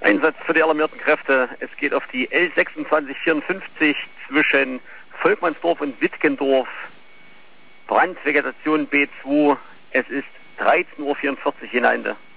Einsatz für die alarmierten Kräfte. Es geht auf die L2654 zwischen Volkmannsdorf und Wittgendorf. Brandvegetation B2. Es ist 13:44 Uhr hinein.